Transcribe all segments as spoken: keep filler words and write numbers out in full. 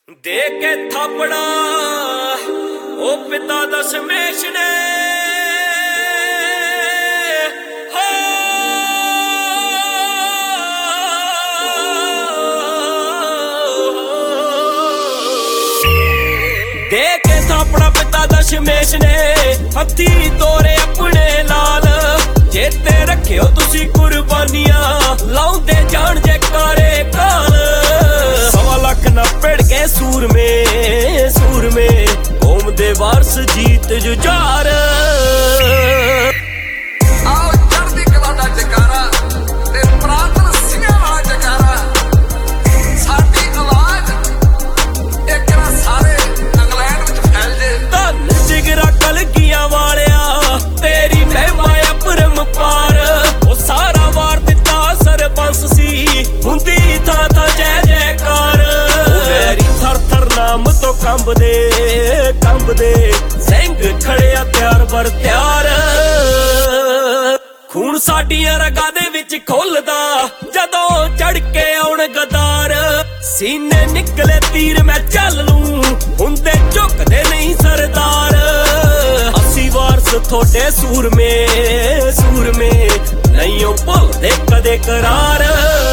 ਦੇ ਕੇ ਥਾਪੜਾ ਉਹ ਪਿਤਾ ਦਸ਼ਮੇਸ਼ ਨੇ ਦੇ ਕੇ ਥਾਪੜਾ ਪਿਤਾ ਦਸ਼ਮੇਸ਼ ਨੇ ਹੱਥੀ ਤੋਰੇ ਆਪਣੇ ਲਾਲ ਚੇਤੇ ਰੱਖਿਓ ਤੁਸੀਂ ਕੁਰਬਾਨੀਆਂ ਲਾਉਂਦੇ ਜਾਣ ਜੈਕਾਰੇ ਕਾਲ ਸਵਾ ਲੱਖ ਨਾ ਭਿੜ ਕੇ ਸੂਰਮੇ ਸੂਰਮੇ ਕੌਮ ਦੇ ਵਾਰਸ ਜੀਤ ਜੁਝਾਰ ਆਓ ਚੜ੍ਹਦੀ ਕਲਾ ਦਾ ਜੈਕਾਰਾ ਤੇ ਪ੍ਰਾਂਤਨ ਸਿੰਘਾਂ ਵਾਲਾ ਜੈਕਾਰਾ ਸਾਡੀ ਆਵਾਜ਼ ਇੱਕ ਨਾ ਸਾਰੇ ਇੰਗਲੈਂਡ ਵਿੱਚ ਫੈਲ ਜੇ ਧੰਨ ਜਿਗਰਾ ਕਲਗੀਆਂ ਵਾਲਿਆ ਤੇਰੀ ਮਹਿਮਾ ਅਪਰਮ ਪਾਰ ਉਹ ਸਾਰਾ ਵਾਰ ਦਿੱਤਾ ਸਰਬੰਸ ਸੀ ਹੁੰਦੀ ਥਾਂ ਥਾਂ ਜੈ ਜੈਕਾਰ ਮੇਰੀ ਥਰ ਥਰ ਨਾਮ ਤੋਂ ਕੰਬਦੇ ਕੰਬਦੇ ਸਿੰਘ ਖੜਿਆ ਤਿਆਰ ਬਰ ਤਿਆਰ ਖੂਨ ਸਾਡੀਆਂ ਰਗਾਂ ਦੇ ਵਿੱਚ ਖੁੱਲਦਾ ਜਦੋਂ ਚੜ ਕੇ ਆਉਣ ਗਦਾਰ ਸੀਨੇ ਨਿਕਲੇ ਤੀਰ ਮੈਂ ਚੱਲ ਲੂੰ ਹੁੰਦੇ ਝੁਕਦੇ ਨਹੀਂ ਸਰਦਾਰ ਅਸੀਂ ਵਾਰਸ ਤੁਹਾਡੇ ਸੂਰਮੇ ਸੂਰਮੇ ਨਹੀਂ ਉਹ ਭੁੱਲਦੇ ਕਦੇ ਕਰਾਰ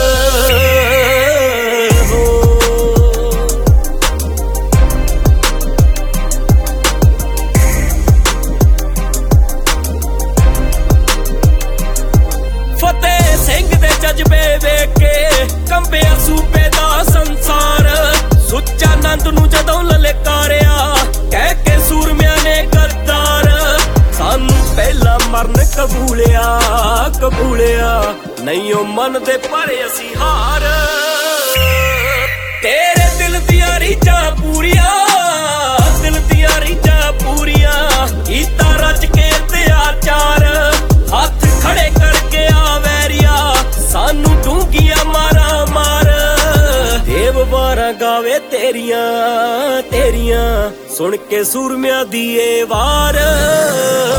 ਫਤਿਹ ਸਿੰਘ ਦੇ ਜਜ਼ਬੇ ਵੇਖ ਕੇ ਕੰਬਿਆ ਸੂਬੇ ਦਾ ਸੰਸਾਰ ਸੁੱਚਾ ਨੰਦ ਨੂੰ ਜਦੋਂ ਲਲਕਾਰਿਆ ਕਹਿ ਕੇ ਸੂਰਮਿਆਂ ਨੇ ਗੱਦਾਰ ਸਾਨੂੰ ਪਹਿਲਾਂ ਮਰਨ ਕਬੂਲਿਆ ਕਬੂਲਿਆ ਨਹੀਂ ਉਹ ਮੰਨਦੇ ਪਰ ਅਸੀਂ ਹਾਰ ਤੇਰੇ ਦਿਲ ਦੀਆਂ ਰੀਝਾਂ ਪੂਰੀਆਂ ਦਿਲ ਦੀਆਂ ਰੀਝਾਂ ਪੂਰੀਆਂ ਕੀਤਾ ਰਚ ਕੇ ਅਤਿਆਚਾਰ ਹੱਥ ਖੜੇ ਕਰਕੇ ਆ ਵੈਰੀਆ ਸਾਨੂੰ ਡੂੰਘੀਆਂ ਮਾਰਾਂ ਮਾਰ ਦੇਵ ਵਾਰਾਂ ਗਾਵੇ ਤੇਰੀਆਂ ਤੇਰੀਆਂ ਸੁਣ ਕੇ ਸੂਰਮਿਆਂ ਦੀ ਏ ਵਾਰ।